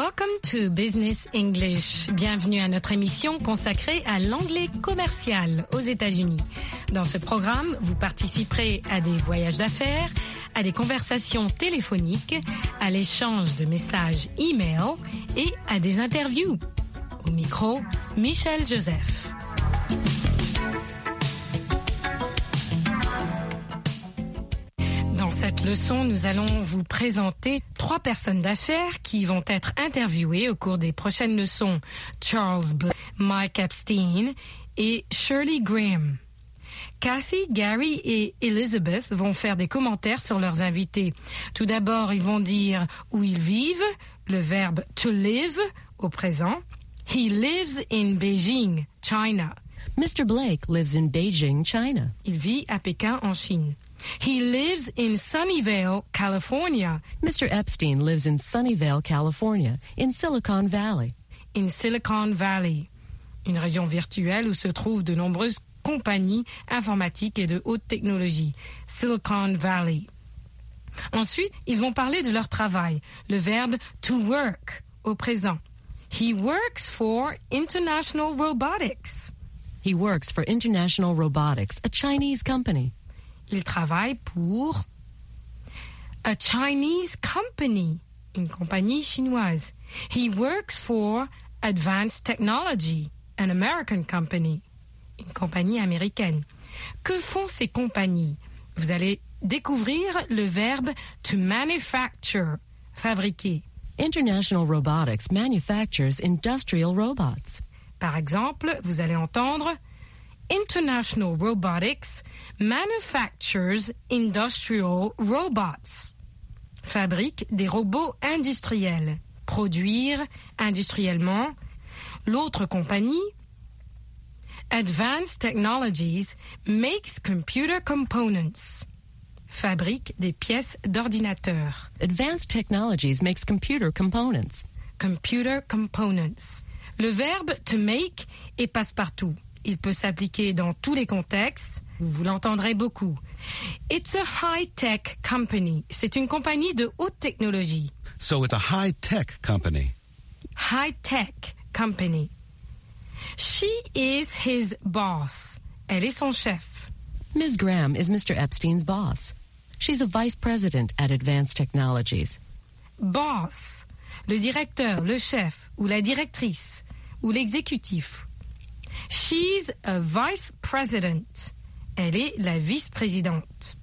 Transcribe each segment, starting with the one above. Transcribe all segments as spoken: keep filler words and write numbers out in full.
Welcome to Business English. Bienvenue à notre émission consacrée à l'anglais commercial aux États-Unis. Dans ce programme, vous participerez à des voyages d'affaires, à des conversations téléphoniques, à l'échange de messages e-mail et à des interviews. Au micro, Michel Joseph. Dans cette leçon, nous allons vous présenter trois personnes d'affaires qui vont être interviewées au cours des prochaines leçons. Charles Blake, Mike Epstein et Shirley Graham. Kathy, Gary et Elizabeth vont faire des commentaires sur leurs invités. Tout d'abord, ils vont dire où ils vivent, le verbe to live au présent. He lives in Beijing, China. Mister Blake lives in Beijing, China. Il vit à Pékin, en Chine. He lives in Sunnyvale, California. Mister Epstein lives in Sunnyvale, California, in Silicon Valley. In Silicon Valley, une région virtuelle où se trouvent de nombreuses compagnies informatiques et de haute technologie. Silicon Valley. Ensuite, ils vont parler de leur travail, le verbe to work au présent. He works for International Robotics. He works for International Robotics, a Chinese company. Il travaille pour a Chinese company, une compagnie chinoise. He works for Advanced Technology, an American company, une compagnie américaine. Que font ces compagnies? Vous allez découvrir le verbe to manufacture, fabriquer. International Robotics manufactures industrial robots. Par exemple, vous allez entendre International Robotics manufactures industrial robots. Fabrique des robots industriels. Produire industriellement. L'autre compagnie, Advanced Technologies, makes computer components. Fabrique des pièces d'ordinateur. Advanced Technologies makes computer components. Computer components. Le verbe to make est passe-partout. Il peut s'appliquer dans tous les contextes. Vous l'entendrez beaucoup. It's a high-tech company. C'est une compagnie de haute technologie. So it's a high-tech company. High-tech company. She is his boss. Elle est son chef. Miz Graham is Mister Epstein's boss. She's a vice president at Advanced Technologies. Boss, le directeur, le chef, ou la directrice, ou l'exécutif. She's a vice president. Elle est la vice-présidente.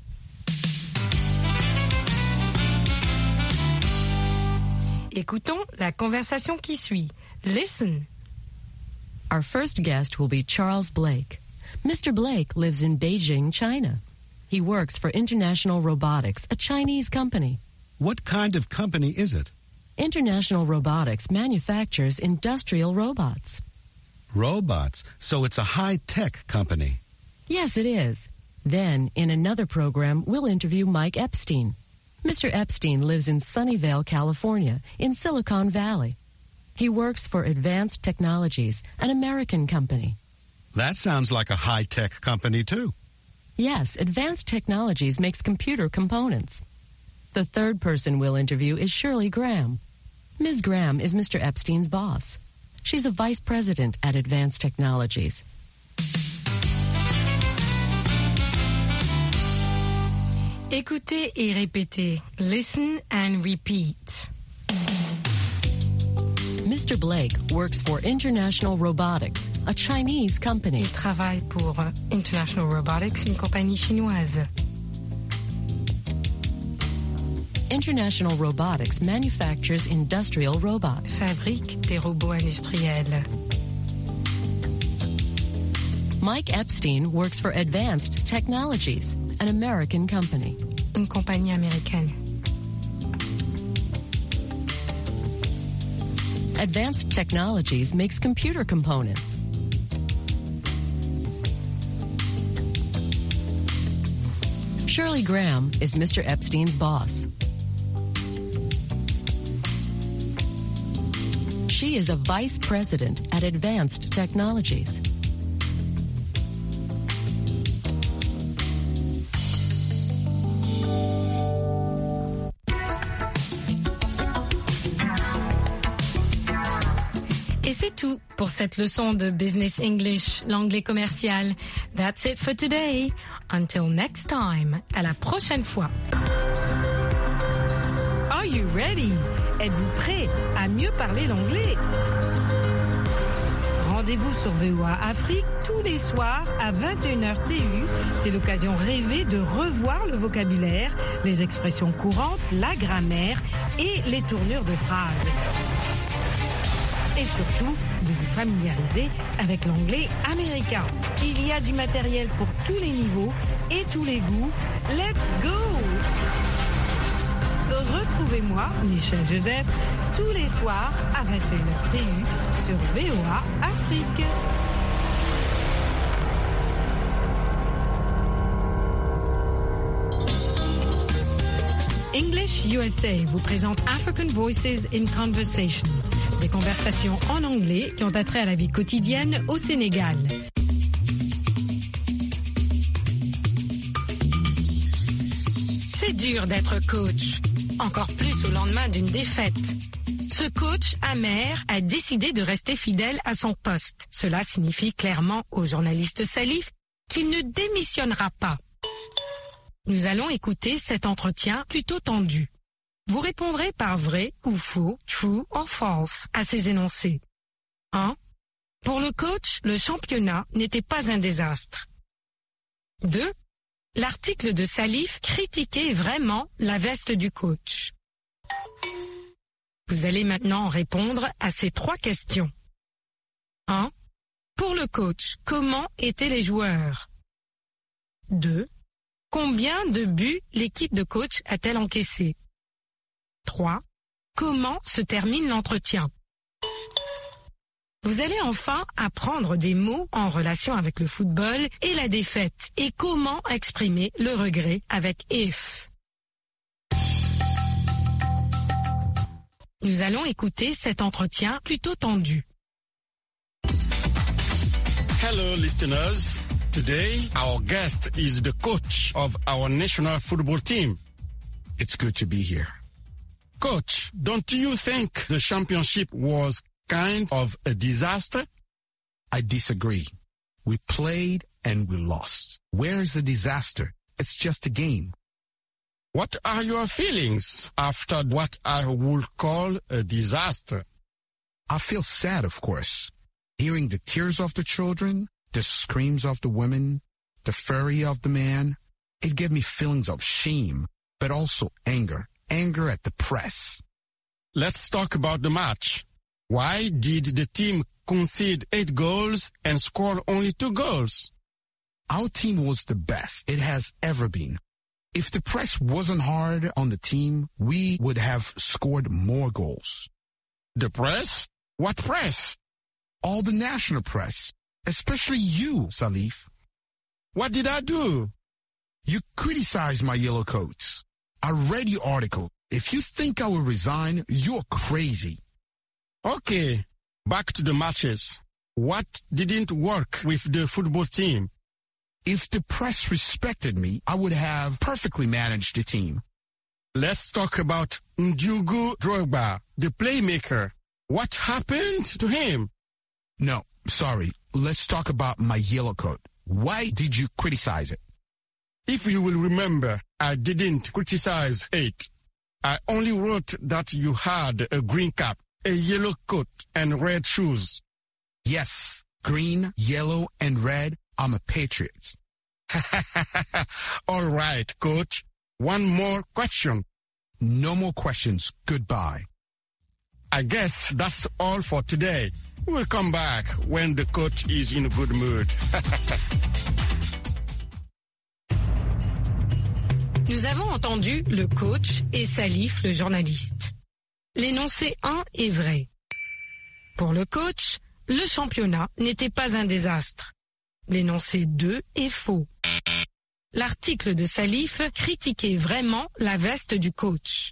Écoutons la conversation qui suit. Listen. Our first guest will be Charles Blake. Mister Blake lives in Beijing, China. He works for International Robotics, a Chinese company. What kind of company is it? International Robotics manufactures industrial robots. Robots. So it's a high-tech company. Yes, it is. Then, in another program, we'll interview Mike Epstein. Mister Epstein lives in Sunnyvale, California, in Silicon Valley. He works for Advanced Technologies, an American company. That sounds like a high-tech company, too. Yes, Advanced Technologies makes computer components. The third person we'll interview is Shirley Graham. Miz Graham is Mister Epstein's boss. She's a vice president at Advanced Technologies. Écoutez et répétez. Listen and repeat. Mister Blake works for International Robotics, a Chinese company. Il travaille pour International Robotics, une compagnie chinoise. International Robotics manufactures industrial robots. Fabrique des robots industriels. Mike Epstein works for Advanced Technologies, an American company. Une compagnie américaine. Advanced Technologies makes computer components. Shirley Graham is Mister Epstein's boss. She is a vice president at Advanced Technologies. Et c'est tout pour cette leçon de Business English, l'anglais commercial. That's it for today. Until next time. À la prochaine fois. Are you ready? Êtes-vous prêt à mieux parler l'anglais? Rendez-vous sur V O A Afrique tous les soirs à vingt et une heures T U. C'est l'occasion rêvée de revoir le vocabulaire, les expressions courantes, la grammaire et les tournures de phrases. Et surtout, de vous familiariser avec l'anglais américain. Il y a du matériel pour tous les niveaux et tous les goûts. Let's go! Retrouvez-moi, Michel Joseph, tous les soirs à vingt et une heures T U sur V O A Afrique. English U S A vous présente African Voices in Conversation, des conversations en anglais qui ont attrait à la vie quotidienne au Sénégal. C'est dur d'être coach, encore plus au lendemain d'une défaite. Ce coach amer a décidé de rester fidèle à son poste. Cela signifie clairement au journaliste Salif qu'il ne démissionnera pas. Nous allons écouter cet entretien plutôt tendu. Vous répondrez par vrai ou faux, true or false, à ces énoncés. un. Pour le coach, le championnat n'était pas un désastre. deux. L'article de Salif critiquait vraiment la veste du coach. Vous allez maintenant répondre à ces trois questions. un. Pour le coach, comment étaient les joueurs? deux. Combien de buts l'équipe de coach a-t-elle encaissé? trois. Comment se termine l'entretien? Vous allez enfin apprendre des mots en relation avec le football et la défaite et comment exprimer le regret avec if. Nous allons écouter cet entretien plutôt tendu. Hello, listeners. Today, our guest is the coach of our national football team. It's good to be here. Coach, don't you think the championship was kind of a disaster? I disagree. We played and we lost. Where is the disaster? It's just a game. What are your feelings after what I would call a disaster? I feel sad, of course. Hearing the tears of the children, the screams of the women, the fury of the man, it gave me feelings of shame, but also anger. Anger at the press. Let's talk about the match. Why did the team concede eight goals and score only two goals? Our team was the best it has ever been. If the press wasn't hard on the team, we would have scored more goals. The press? What press? All the national press, especially you, Salif. What did I do? You criticized my yellow coats. I read your article. If you think I will resign, you're crazy. Okay, back to the matches. What didn't work with the football team? If the press respected me, I would have perfectly managed the team. Let's talk about Ndiogu Drogba, the playmaker. What happened to him? No, sorry. Let's talk about my yellow coat. Why did you criticize it? If you will remember, I didn't criticize it. I only wrote that you had a green cap, a yellow coat, and red shoes. Yes, green, yellow, and red. I'm a patriot. All right, coach. One more question. No more questions. Goodbye. I guess that's all for today. We'll come back when the coach is in a good mood. Nous avons entendu le coach et Salif, le journaliste. L'énoncé un est vrai. Pour le coach, le championnat n'était pas un désastre. L'énoncé deux est faux. L'article de Salif critiquait vraiment la veste du coach.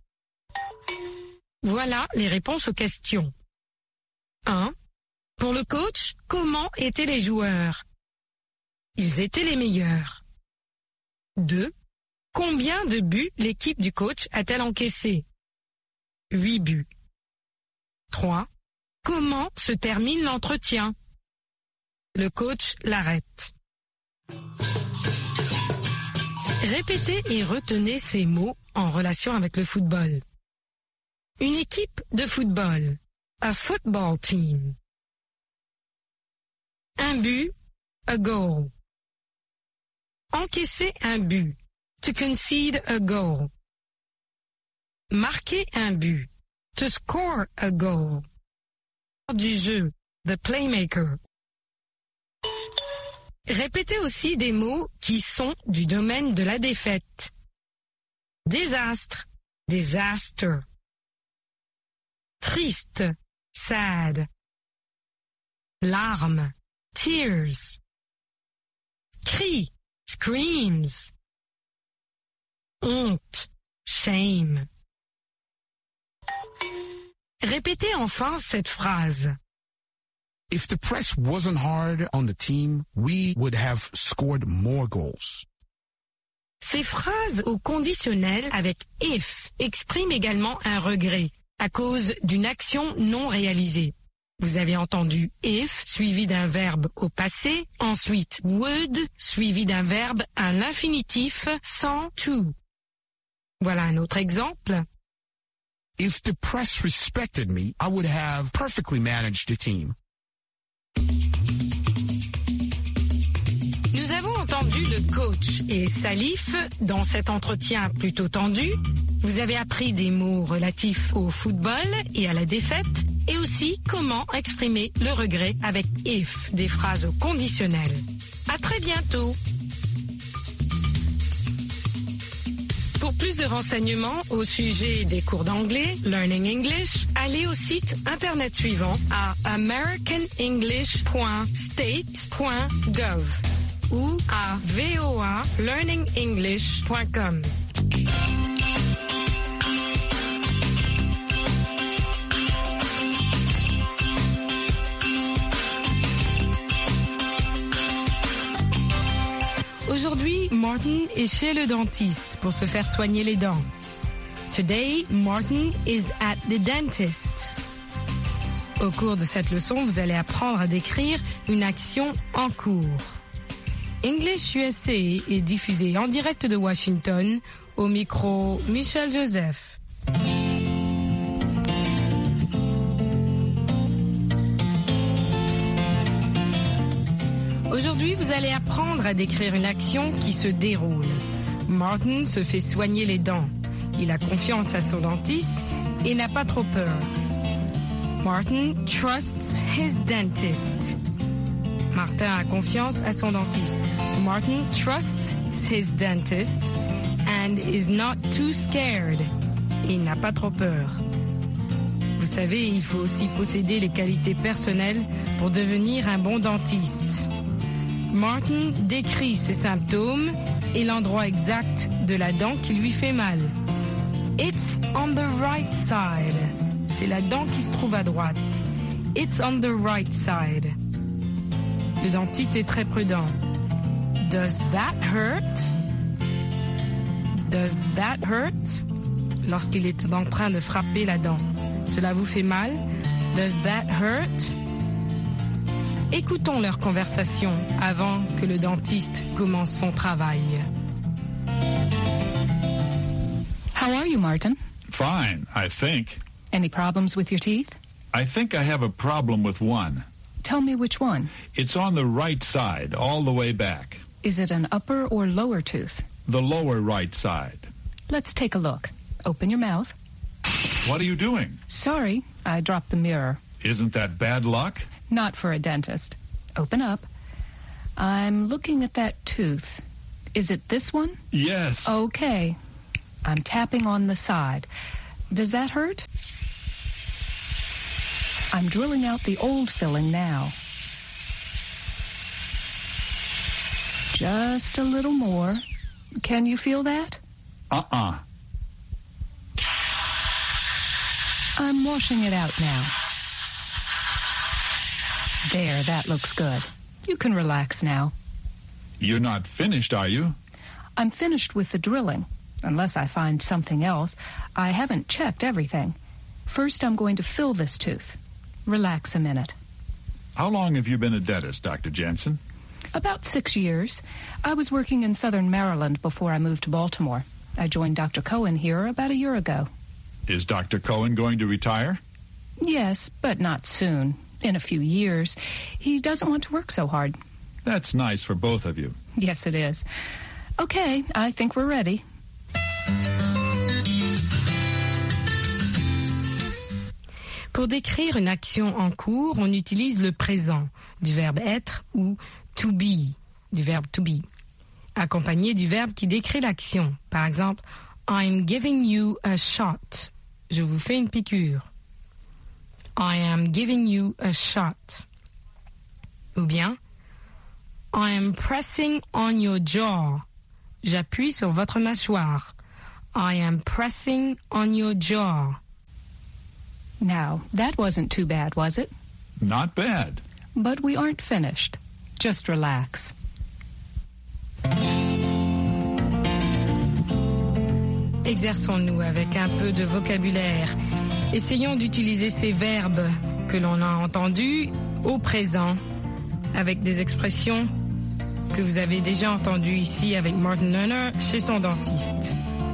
Voilà les réponses aux questions. un. Pour le coach, comment étaient les joueurs? Ils étaient les meilleurs. deux. Combien de buts l'équipe du coach a-t-elle encaissé? huit buts. trois. comment se termine l'entretien. Le coach l'arrête. Répétez et retenez ces mots en relation avec le football. Une équipe de football. A football team. Un but. A goal. Encaisser un but. To concede a goal. Marquer un but. To score a goal. Du jeu. The playmaker. Répétez aussi des mots qui sont du domaine de la défaite. Désastre, disaster. Triste, sad. Larmes, tears. Cri, screams. Honte, shame. Répétez enfin cette phrase. If the press wasn't hard on the team, we would have scored more goals. Ces phrases au conditionnel avec if expriment également un regret à cause d'une action non réalisée. Vous avez entendu if suivi d'un verbe au passé, ensuite would suivi d'un verbe à l'infinitif sans to. Voilà un autre exemple. If the press respected me, I would have perfectly managed the team. Nous avons entendu le coach et Salif dans cet entretien plutôt tendu. Vous avez appris des mots relatifs au football et à la défaite et aussi comment exprimer le regret avec if, des phrases au conditionnel. À très bientôt. Pour plus de renseignements au sujet des cours d'anglais, Learning English, allez au site internet suivant à american english point state point gov ou à v o a learning english point com. Aujourd'hui, Martin est chez le dentiste pour se faire soigner les dents. Today, Martin is at the dentist. Au cours de cette leçon, vous allez apprendre à décrire une action en cours. English U S A est diffusé en direct de Washington, au micro Michel Joseph. Aujourd'hui, vous allez apprendre à décrire une action qui se déroule. Martin se fait soigner les dents. Il a confiance à son dentiste et n'a pas trop peur. Martin trusts his dentist. Martin a confiance à son dentiste. Martin trusts his dentist and is not too scared. Il n'a pas trop peur. Vous savez, il faut aussi posséder les qualités personnelles pour devenir un bon dentiste. Martin décrit ses symptômes et l'endroit exact de la dent qui lui fait mal. It's on the right side. C'est la dent qui se trouve à droite. It's on the right side. Le dentiste est très prudent. Does that hurt? Does that hurt? Lorsqu'il est en train de frapper la dent. Cela vous fait mal? Does that hurt? Écoutons leur conversation avant que le dentiste commence son travail. How are you, Martin? Fine, I think. Any problems with your teeth? I think I have a problem with one. Tell me which one. It's on the right side, all the way back. Is it an upper or lower tooth? The lower right side. Let's take a look. Open your mouth. What are you doing? Sorry, I dropped the mirror. Isn't that bad luck? Not for a dentist. Open up. I'm looking at that tooth. Is it this one? Yes. Okay. I'm tapping on the side. Does that hurt? I'm drilling out the old filling now. Just a little more. Can you feel that? Uh-uh. I'm washing it out now. There, that looks good. You can relax now. You're not finished, are you? I'm finished with the drilling. Unless I find something else. I haven't checked everything. First, I'm going to fill this tooth. Relax a minute. How long have you been a dentist, Doctor Jensen? About six years. I was working in southern Maryland before I moved to Baltimore. I joined Doctor Cohen here about a year ago. Is Doctor Cohen going to retire? Yes, but not soon. In a few years. He doesn't want to work so hard. That's nice for both of you. Yes, it is. Okay, I think we're ready. Pour décrire une action en cours, on utilise le présent du verbe être ou to be du verbe to be, accompagné du verbe qui décrit l'action. Par exemple, I'm giving you a shot. Je vous fais une piqûre. I am giving you a shot. Ou bien, I am pressing on your jaw. J'appuie sur votre mâchoire. I am pressing on your jaw. Now, that wasn't too bad, was it? Not bad. But we aren't finished. Just relax. Exerçons-nous avec un peu de vocabulaire. Essayons d'utiliser ces verbes que l'on a entendus au présent avec des expressions que vous avez déjà entendues ici avec Martin Lerner chez son dentiste.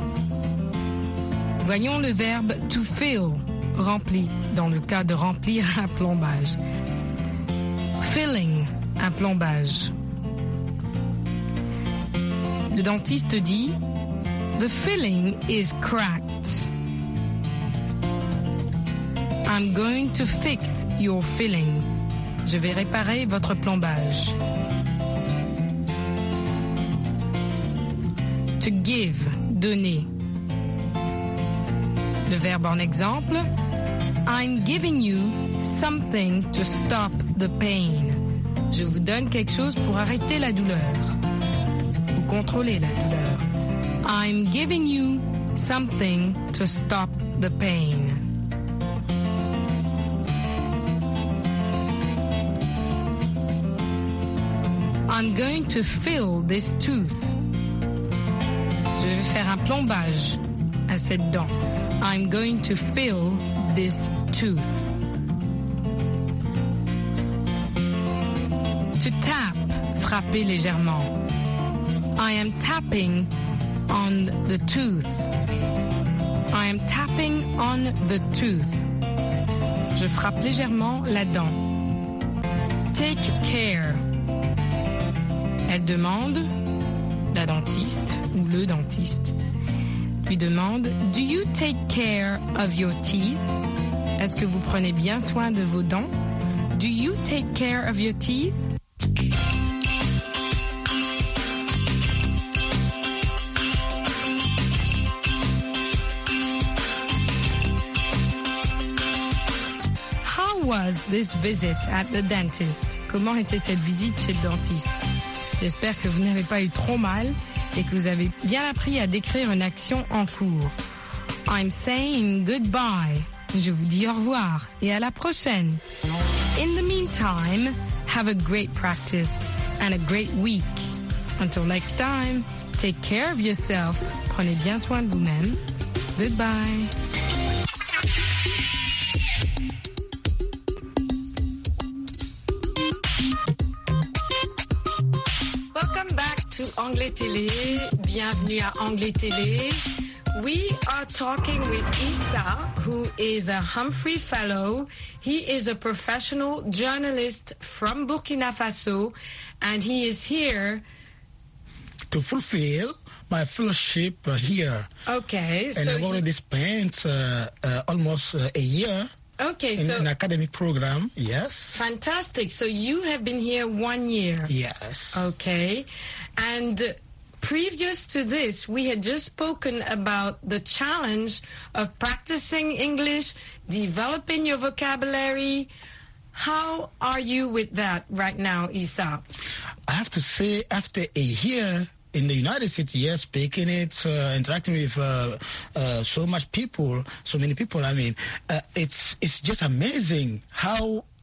Voyons le verbe to fill, rempli, dans le cas de remplir un plombage. Filling, un plombage. Le dentiste dit The filling is cracked. I'm going to fix your filling. Je vais réparer votre plombage. To give, donner. Le verbe en exemple, I'm giving you something to stop the pain. Je vous donne quelque chose pour arrêter la douleur ou contrôler la douleur. I'm giving you something to stop the pain. I'm going to fill this tooth. Je vais faire un plombage à cette dent. I'm going to fill this tooth. To tap, frapper légèrement. I am tapping on the tooth. I am tapping on the tooth. Je frappe légèrement la dent. Take care. Elle demande, la dentiste ou le dentiste, lui demande Do you take care of your teeth? Est-ce que vous prenez bien soin de vos dents? Do you take care of your teeth? How was this visit at the dentist? Comment était cette visite chez le dentiste? J'espère que vous n'avez pas eu trop mal et que vous avez bien appris à décrire une action en cours. I'm saying goodbye. Je vous dis au revoir et à la prochaine. In the meantime, have a great practice and a great week. Until next time, take care of yourself. Prenez bien soin de vous-même. Goodbye. To Anglais Télé, bienvenue à Anglais Télé. We are talking with Issa, who is a Humphrey Fellow. He is a professional journalist from Burkina Faso, and he is here to fulfill my fellowship uh, here. Okay, and so I've already spent uh, uh, almost uh, a year. Okay, in so an academic program, yes. Fantastic. So you have been here one year. Yes. Okay. And previous to this, we had just spoken about the challenge of practicing English, developing your vocabulary. How are you with that right now, Issa? I have to say, after a year in the United States, yes, speaking it, uh, interacting with uh, uh, so much people, so many people, I mean, uh, it's it's just amazing how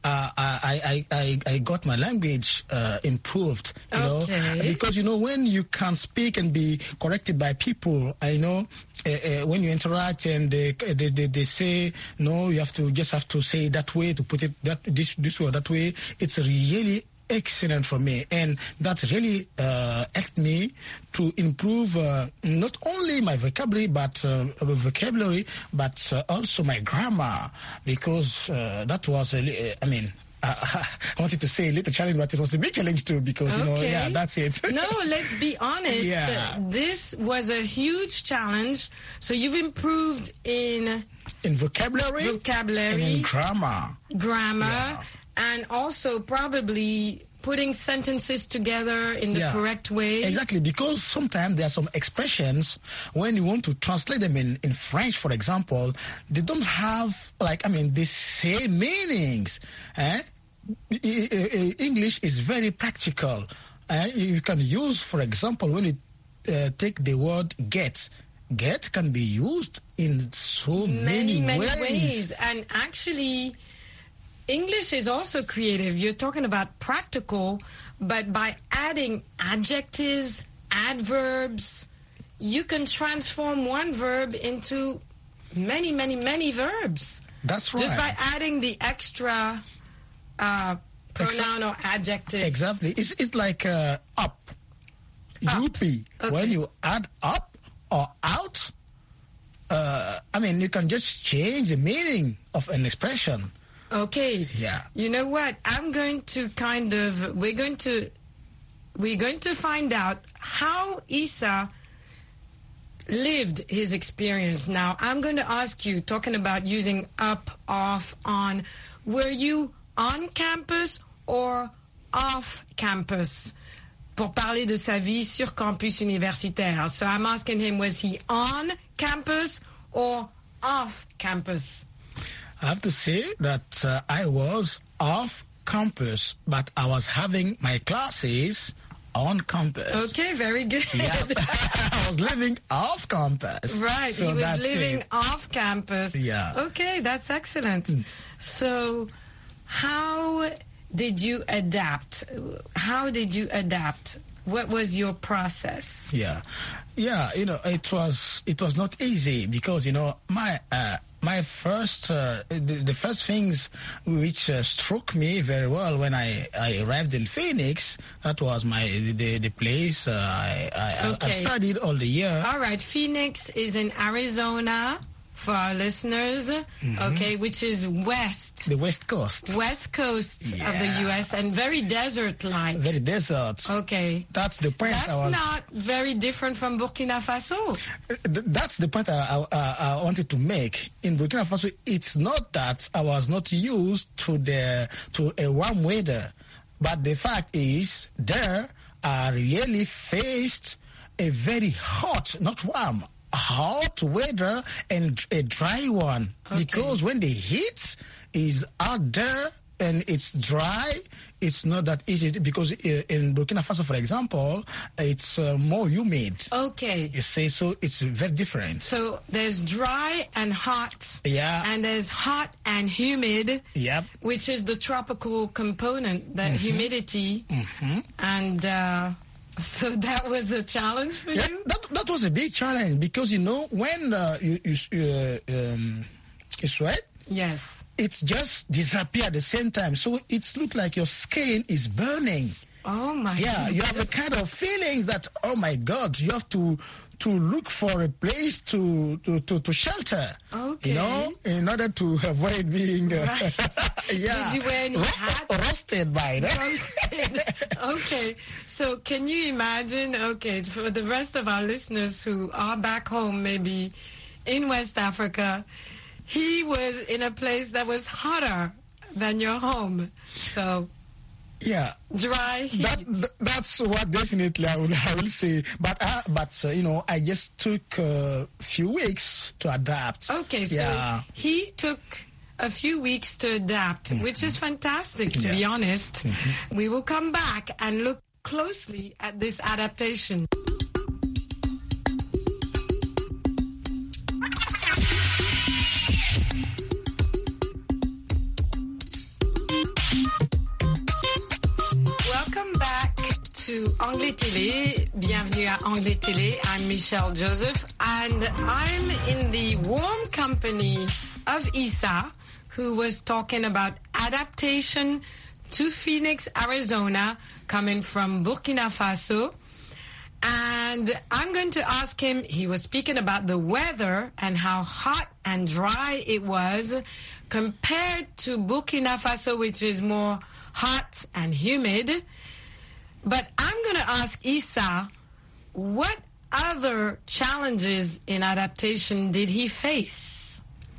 uh, I, I, I, I got my language uh, improved, you Okay. know, because, you know, when you can speak and be corrected by people, I know uh, uh, when you interact and they, they, they, they say, no, you have to just have to say it that way, to put it that this, this way or that way, it's really excellent for me, and that really uh, helped me to improve uh, not only my vocabulary but uh, vocabulary but uh, also my grammar, because uh, that was a li- I mean uh, I wanted to say a little challenge, but it was a big challenge too, because you know Okay. yeah that's it. No, let's be honest. Yeah. This was a huge challenge. So you've improved in In vocabulary, vocabulary, and in grammar. grammar, Yeah. and also probably putting sentences together in the Yeah. correct way. Exactly, because sometimes there are some expressions, when you want to translate them in, in French, for example, they don't have, like, I mean, the same meanings. Eh? I- I- I- English is very practical. Eh? You can use, for example, when you uh, take the word get, get can be used in so many, many, many ways. ways. And actually, English is also creative. You're talking about practical, but by adding adjectives, adverbs, you can transform one verb into many, many, many verbs. That's right. Just by adding the extra uh, pronoun or adjective. Exactly. It's, it's like uh, up. Up. U P. Okay. When you add up or out, uh, I mean, you can just change the meaning of an expression. Okay. Yeah. You know what? I'm going to kind of we're going to we're going to find out how Issa lived his experience. Now, I'm going to ask you, talking about using up, off, on, were you on campus or off campus? Pour parler de sa vie sur campus universitaire. So I'm asking him, was he on campus or off campus? I have to say that uh, I was off campus, but I was having my classes on campus. Okay, very good. Yeah. I was living off campus. Right, So he was that's living it. off campus. Yeah. Okay, that's excellent. So, how did you adapt? How did you adapt? What was your process? Yeah, yeah. You know, it was it was not easy, because you know my uh, my first uh, the, the first things which uh, struck me very well when I, I arrived in Phoenix, that was my the the place uh, I I, Okay. I studied all the year. All right, Phoenix is in Arizona for our listeners, okay, which is west, The West Coast, west coast of the Yeah. U S and very desert-like. very desert. Okay. That's the point That's I was. not very different from Burkina Faso. Th- That's the point I, I, I wanted to make. In Burkina Faso, it's not that I was not used to the to a warm weather, but the fact is there I really faced a very hot, not warm, hot weather and a dry one. Okay. Because when the heat is out there and it's dry, it's not that easy, because uh, in Burkina Faso, for example, it's uh, more humid. Okay. You say, so it's very different. So there's dry and hot. Yeah. And there's hot and humid, Yep. which is the tropical component, that humidity. And uh, so that was a challenge for Yeah, you? that, that was a big challenge, because, you know, when uh, you, you, uh, um, you sweat, Yes. it just disappear at the same time. So it looks like your skin is burning. Oh, my Yeah, you goodness. have a kind of feelings that, oh my God, you have to to look for a place to to, to, to shelter. Okay. You know, in order to avoid being uh, Right. yeah, Did you wear any ro- hats? roasted by that. Roasted. Okay, so can you imagine, okay, for the rest of our listeners who are back home, maybe in West Africa, he was in a place that was hotter than your home. So, Yeah. dry heat. That, th- that's what definitely I will, I will say. But uh, but uh, you know, I just took a few weeks to adapt. Okay, so yeah. he took a few weeks to adapt, which is fantastic, to be Yeah. honest. We will come back and look closely at this adaptation. Anglais Télé. Bienvenue à Anglais Télé. I'm Michelle Joseph, and I'm in the warm company of Issa, who was talking about adaptation to Phoenix, Arizona, coming from Burkina Faso. And I'm going to ask him, he was speaking about the weather and how hot and dry it was compared to Burkina Faso, which is more hot and humid. But I'm going to ask Issa, what other challenges in adaptation did he face?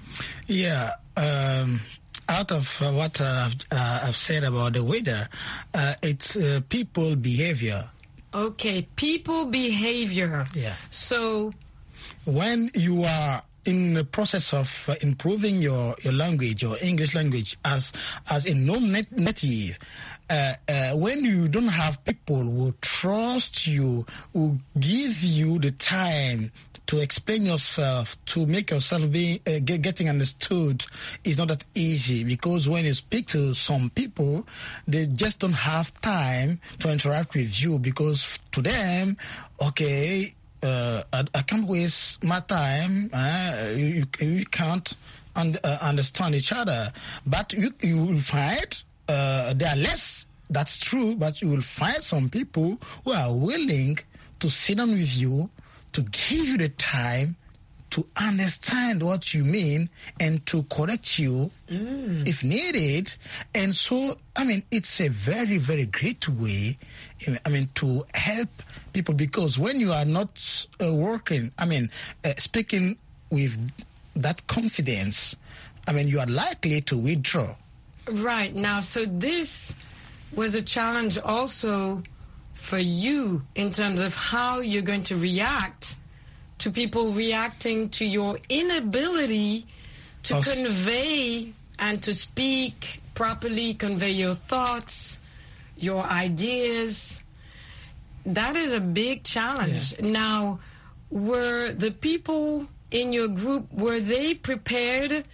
Yeah, um, out of uh, what uh, uh, I've said about the weather, uh, it's uh, people behavior. Okay, people behavior. Yeah. So when you are in the process of uh, improving your, your language, your English language, as as a non-native, uh, uh, when you don't have people who trust you, who give you the time to explain yourself, to make yourself be uh, get, getting understood, is not that easy, because when you speak to some people, they just don't have time to interact with you, because to them, okay, uh, I, I can't waste my time. Uh, you, you can't un- uh, understand each other, but you, you will find uh, there are less. That's true, but you will find some people who are willing to sit down with you, to give you the time to understand what you mean and to correct you mm. if needed. And so, I mean, it's a very, very great way, I mean, to help people, because when you are not uh, working, I mean, uh, speaking with that confidence, I mean, you are likely to withdraw. Right. Now, so this was a challenge also for you in terms of how you're going to react to people reacting to your inability to also convey and to speak properly, convey your thoughts, your ideas. That is a big challenge. Yeah. Now, were the people in your group, were they prepared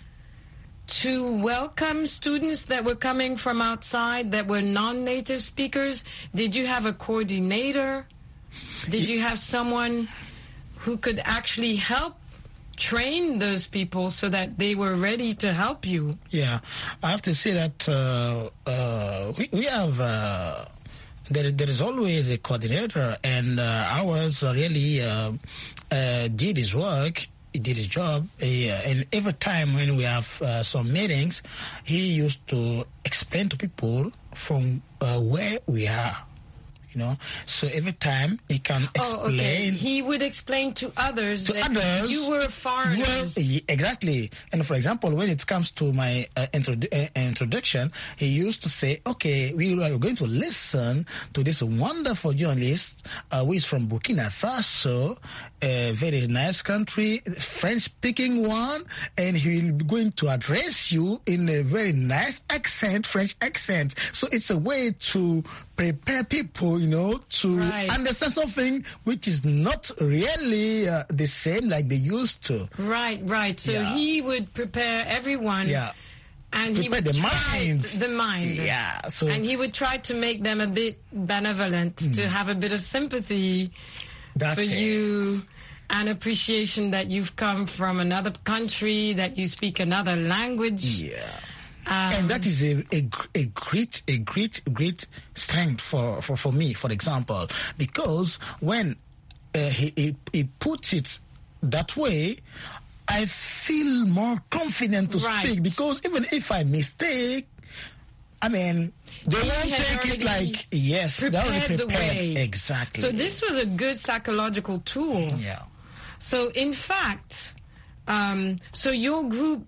to welcome students that were coming from outside that were non-native speakers? Did you have a coordinator? Did you have someone who could actually help train those people so that they were ready to help you? Yeah, I have to say that uh, uh, we, we have, uh, there, there is always a coordinator, and uh, ours really uh, uh, did his work. He did his job, uh, and every time when we have uh, some meetings, he used to explain to people from uh, where we are, you know. So every time he can explain. Oh, okay. He would explain to others to that others, you were foreigners. Well, exactly. And for example, when it comes to my uh, introdu- uh, introduction, he used to say, okay, we are going to listen to this wonderful journalist uh, who is from Burkina Faso, a very nice country, French-speaking one, and he will be going to address you in a very nice accent, French accent. So it's a way to prepare people, you know, to right. understand something which is not really uh, the same like they used to. Right, right. So yeah. he would prepare everyone. Yeah. And prepare he would the try mind. The mind. Yeah. So and he would try to make them a bit benevolent, mm. to have a bit of sympathy That's for it. you, and appreciation that you've come from another country, that you speak another language. Yeah. Um, and that is a, a, a great, a great, great strength for, for, for me, for example, because when uh, he, he, he puts it that way, I feel more confident to right. speak, because even if I mistake, I mean, they he won't take it like, yes, they're already prepared. The way. Exactly. So this was a good psychological tool. Yeah. So in fact, um, so your group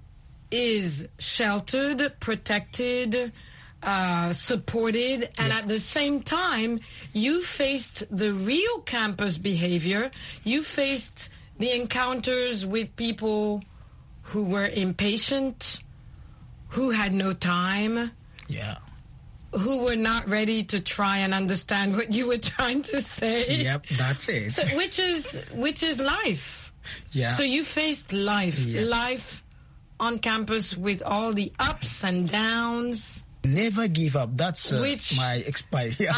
is sheltered, protected, uh, supported, and yeah. at the same time, you faced the real campus behavior. You faced the encounters with people who were impatient, who had no time, yeah, who were not ready to try and understand what you were trying to say. Yep, that's it. So, which is which is life. Yeah. So you faced life, yeah. life on campus with all the ups and downs. Never give up. That's uh, Which my, my yeah.